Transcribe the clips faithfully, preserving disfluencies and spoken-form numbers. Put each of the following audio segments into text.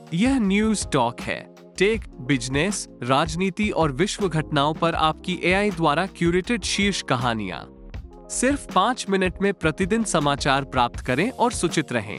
यह news talk है। Tech, business, राजनीति और विश्व घटनाओं पर आपकी एआई द्वारा क्यूरेटेड शीर्ष कहानियां। सिर्फ पाँच मिनट में प्रतिदिन समाचार प्राप्त करें और सूचित रहें।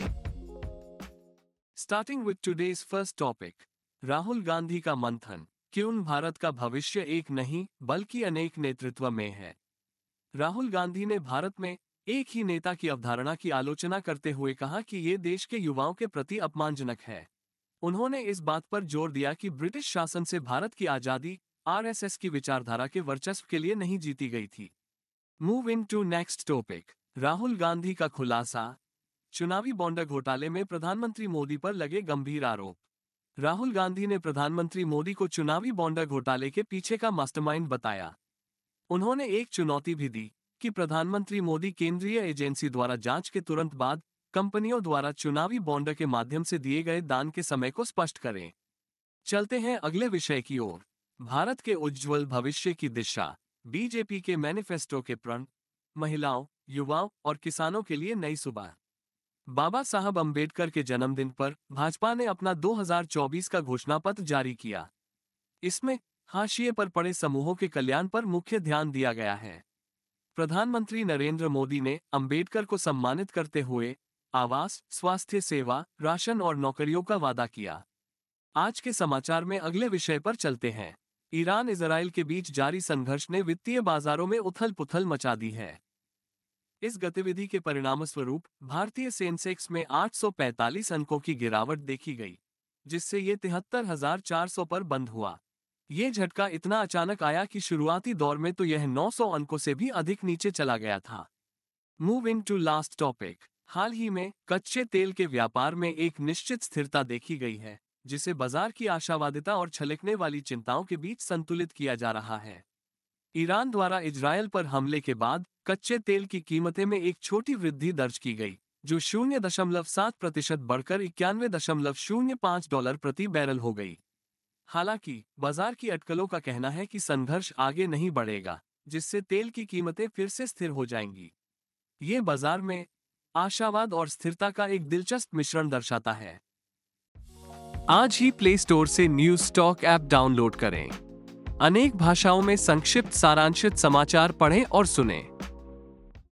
Starting with today's first topic, Rahul Gandhi का मंथन, क्यों भारत का भविष्य एक नहीं बल्कि अनेक नेतृत्व में है। राहुल गांधी ने भारत में एक ही नेता की अवधारणा की आलोचना करते हुए कहा कि ये देश के युवाओं के प्रति अपमानजनक है। उन्होंने इस बात पर जोर दिया कि ब्रिटिश शासन से भारत की आजादी आरएसएस की विचारधारा के वर्चस्व के लिए नहीं जीती गई थी। Moving to next topic, Rahul Gandhi का खुलासा, चुनावी बॉन्ड घोटाले में प्रधानमंत्री मोदी पर लगे गंभीर आरोप। राहुल गांधी ने प्रधानमंत्री मोदी को चुनावी बॉन्ड घोटाले के पीछे का मास्टरमाइंड बताया। उन्होंने एक चुनौती भी दी कि प्रधानमंत्री मोदी केंद्रीय एजेंसी द्वारा जांच के तुरंत बाद कंपनियों द्वारा चुनावी बॉन्ड के माध्यम से दिए गए दान के समय को स्पष्ट करें। चलते हैं अगले विषय की ओर, भारत के उज्ज्वल भविष्य की दिशा, बीजेपी के मैनिफेस्टो के प्रण, महिलाओं, युवाओं और किसानों के लिए नई सुबह। बाबा साहब अंबेडकर के जन्मदिन पर भाजपा ने अपना दो हज़ार चौबीस का घोषणापत्र जारी किया। इसमें हाशिए पर पड़े समूहों के कल्याण पर मुख्य ध्यान दिया गया है। प्रधानमंत्री नरेंद्र मोदी ने अंबेडकर को सम्मानित करते हुए आवास, स्वास्थ्य सेवा, राशन और नौकरियों का वादा किया। आज के समाचार में अगले विषय पर चलते हैं। ईरान इजराइल के बीच जारी संघर्ष ने वित्तीय बाजारों में उथल-पुथल मचा दी है। इस गतिविधि के परिणामस्वरूप भारतीय सेंसेक्स में आठ सौ पैंतालीस अंकों की गिरावट देखी गई, जिससे ये तिहत्तर हजार चार सौ पर बंद हुआ। ये झटका इतना अचानक आया कि शुरुआती दौर में तो यह नौ सौ अंकों से भी अधिक नीचे चला गया था। Moving to last topic, हाल ही में कच्चे तेल के व्यापार में एक निश्चित स्थिरता देखी गई है, जिसे बाजार की आशावादिता और छलकने वाली चिंताओं के बीच संतुलित किया जा रहा है। ईरान द्वारा इजरायल पर हमले के बाद कच्चे तेल की कीमतें में एक छोटी वृद्धि दर्ज की गई, जो शून्य दशमलव सात प्रतिशत बढ़कर इक्यानवे दशमलव शून्य पाँच डॉलर प्रति बैरल हो गई। हालांकि बाजार की अटकलों का कहना है कि संघर्ष आगे नहीं बढ़ेगा, जिससे तेल की कीमतें फिर से स्थिर हो जाएंगी। ये बाजार में आशावाद और स्थिरता का एक दिलचस्प मिश्रण दर्शाता है। आज ही प्ले स्टोर से न्यूज टॉक ऐप डाउनलोड करें। अनेक भाषाओं में संक्षिप्त सारांशित समाचार पढ़ें और सुनें।